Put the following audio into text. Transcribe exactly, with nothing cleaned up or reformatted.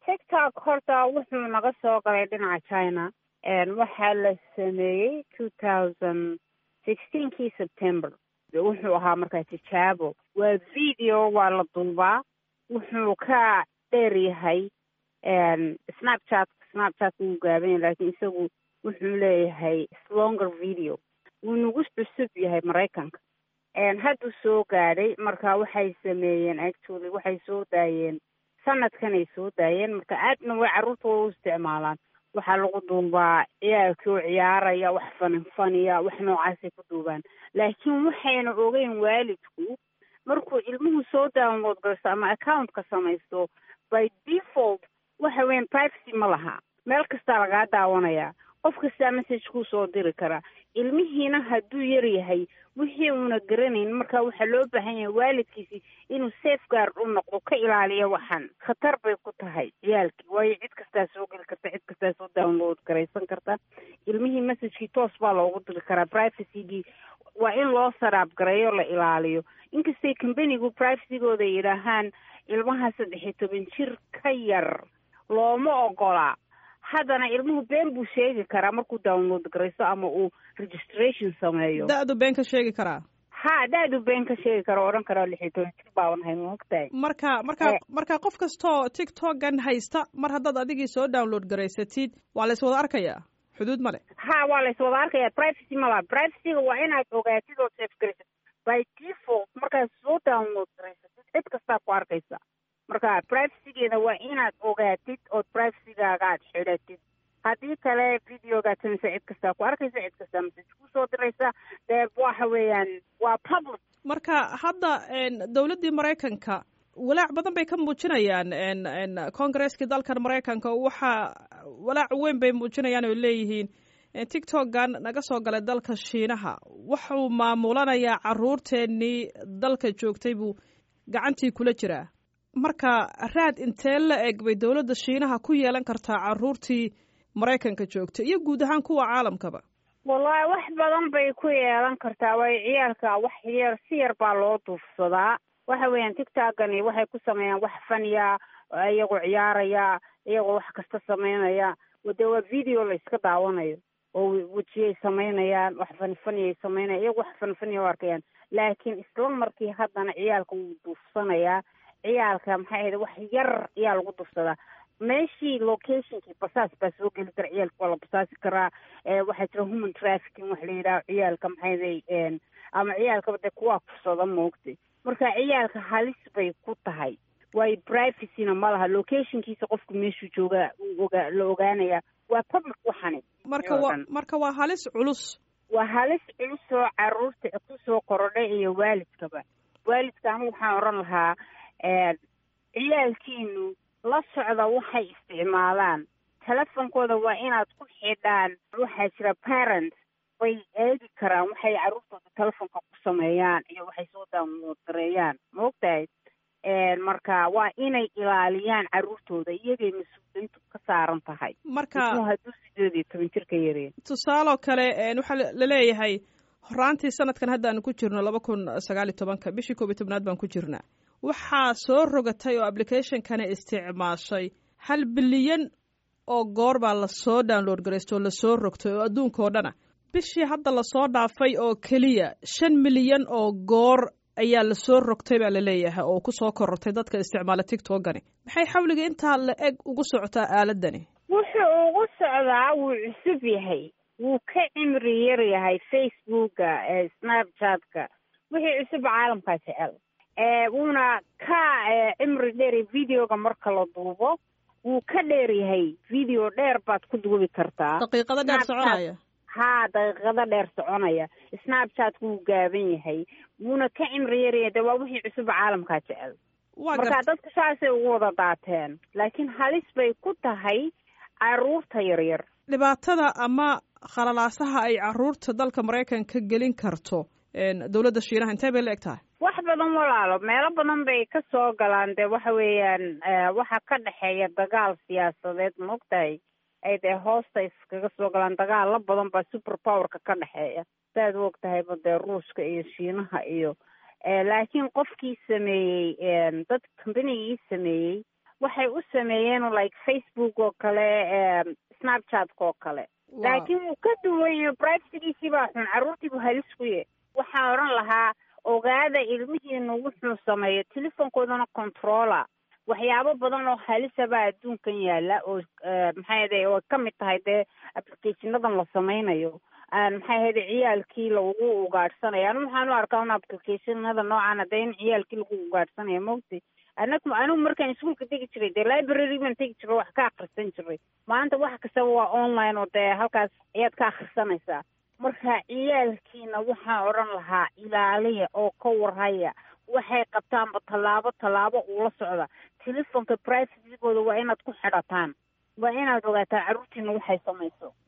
tiktok horta wuxuu naga soo galay dhinaca china waxaa la sameeyey two thousand sixteenkii september wuxuu ahaa markaa tijaabo waa video waa la duubaa wuxuu ka dheer yahay snapchat snapchat wuu gaaban yahay laakiin isagu wuxuu leeyahay longer video wuu nagu cusub yahay maraykanka hadduu soo gaadhay marka waxay sameeyeen actually waxay soo daayeen sanadkanay soo daayeen marka aadna way carruurta way u isticmaalaan waxaa lagu duubaa ciyaalkii oo ciyaaraya wax fanin faniya wax noocaasay ku duubaan laakiin waxayna ogeyn waalidku markuu ilmuhu soo download garaysto ama accountka samaysto by default waxa weyn privacy ma laha meel kastaa lagaa daawanayaa qof kastaa message kuu soo diri karaa ilmihiina hadduu yar yahay wixii uuna garanayn marka waxaa loo baahan yahay waalidkiisi inuu safeguard u noqdo ka ilaaliyo waxan khatar bay ku tahay ciyaalkii waayo cid kastaa soo geli karta cid kastaa soo download garaysan karta ilmihii messagekii toos baa loogu diri karaa privacygii waa in loo saraab gareeyo la ilaaliyo inkastay companigu privacygooda yidhaahaan ilmaha saddex iyo toban jir ka yar looma ogolaa haddana ilmuhu been buu sheegi karaa markuu download garayso ama uu registration sameeyo da-du been ka sheegi karaa ha da-du been ka sheegi kara odhan karaa lix iyo toban jir baaban hay maogtahay marka marka marka qof kastoo tiktokan haysta mar haddaad adigii soo download garaysatid waa la iswada arkayaa xuduud male ha waa la iswada arkayaa privacy mala privacyga waa inaad ogaatid oo safe garaysatid by default markaad soo download garaysatid cid kastaa ku arkaysa marka privacygeeda waa inaad ogaatid ood privacygaaga aad xidhatid haddii kale videogaad samaysa cid kastaa ku arkaysa cid kastaa message kusoo diraysa dee waxa weeyaan waa public marka hadda dowladdii maraykanka walaac badan bay ka muujinayaan congaresskii dalkan maraykanka waxa walaac weyn bay muujinayaan oo leeyihiin tiktokan naga soo galay dalka shiinaha wuxuu maamulanayaa carruurteennii dalka joogtay buu gacantii kula jiraa marka raad intee la eg bay dowladda shiinaha ku yeelan kartaa carruurtii maraykanka joogtay iyo guud ahaan kuwa caalamkaba wallahi wax badan bay ku yeelan kartaa waayo ciyaalka wax yar si yar baa loo duufsadaa waxa weeyaan tiktokani waxay ku sameeyaan wax faniya iyagoo ciyaaraya iyagoo wax kasta sameynaya dee waa video la iska daawanayo oo wejiyay samaynayaan wax fanfaniyay samaynaya iyagoo wax fanfaniya u arkayaan laakiin isla markii haddana ciyaalka wuu duufsanayaa ciyaalka maxay ahayd wax yar ayaa lagu dufsadaa meeshii locationkii basaas baa soo geli kara ciyaalka waa la basaasi karaa waxaa jira human trafficking wax la yidhaha ciyaalka maxay ahayd ama ciyaalkaba dee kuwaa kufsada moogtay marka ciyaalka halis bay ku tahay waayo privacyna ma laha locationkiisa qofku meeshuu jooga oga la ogaanaya waa public waxani marka wa marka waa halis culus waa halis culus oo carruurta kusoo korodhay iyo waalidkaba waalidka anigu waxaan odhan lahaa ciyaalkiinu la socda waxay isticmaalaan telefonkooda waa inaad ku xidhaan waxaa jira parents way eegi karaan waxay carruurtooda telefonka ku sameeyaan iyo waxay soo download gareeyaan maogtahay marka waa inay ilaaliyaan carruurtooda iyagay mas-uuliyiintu ka saaran tahay marka hadduu sideed iyo toban jir ka yareen tusaaloo kale waxaa laleeyahay horaantii sanadkan haddaanu ku jirno laba kun sagaal iyo tobanka bishii koob iyo tobnaad baan ku jirnaa waxaa soo rogatay oo applicationkana isticmaashay hal bilyan oo goor baa lasoo download garaysto oo lasoo rogtay oo adduunka oo dhana bishii hadda lasoo dhaafay oo keliya shan milyan oo goor ayaa lasoo rogtay baa laleeyahay oo kusoo korortay dadka isticmaala tiktokani maxay xawliga intaa la eg ugu socotaa aaladani wuxuu ugu socdaa wuu cusub yahay wuu ka cimri yar yahay facebooka snapchatka wixii cusub caalamkaa jecel wuuna ka cimri dheer videoga marka la duubo wuu ka dheer yahay video dheer baad ku duubi kartaa daqiiqado dheer soconaya ha daqiiqado dheer soconaya snapchatku wuu gaaban yahay wuuna ka cimri yar yahay de waa wixii cusub caalamkaa jecel marka dadka saasay ugu wada daateen laakiin halis bay ku tahay carruurta yaryar dhibaatada ama khalalaasaha ay carruurta dalka maraykanka gelin karto dowladda shiinaha intee bay la eg tahay wax badan walaalo meelo badan bay ka soo galaan dee waxa weeyaan waxa ka dhexeeya dagaal siyaasadeed maogtahay ay dee hoosta iskaga soo galaan dagaal la badan baa super powerka ka dhexeeya saad u og tahayba dee ruushka iyo shiinaha iyo laakiin qofkii sameeyey dad combanigii sameeyey waxay u sameeyeen like Facebook oo kale, Snapchat oo kale. laakiin wuu ka duwan yahay, privacygiisii baa xun, carruurtii buu halis ku yahay. waxaan odhan lahaa ogaada ilmihiina wuxuu sameeyo, telefonkoodana controla. waxyaabo badan oo halisabaa adduunkan yaala oo maxay ahayd oo ka mid tahay dee applicationadan la sameynayo. maxay ahayd ciyaalkii lagu ugaadhsanayo. anu waxaan u arkaa un applicationada noocan hadee in ciyaalkii lagu ugaadhsanayo mogtay. anagu anigu markaan iskuulka tegi jiray dee library baan tegi jiray, wax ka akhrisan jiray. maanta wax kastaba waa online oo dee halkaas ayaad ka akhrisanaysaa. marka ciyaalkiina waxaan odhan lahaa ilaaliya oo ka warhaya, waxay qabtaanba tallaabo tallaabo ula socda. telefonka privacygooda waa inaad ku xidhataan, waa inaad ogaataa carruurtiina waxay samayso.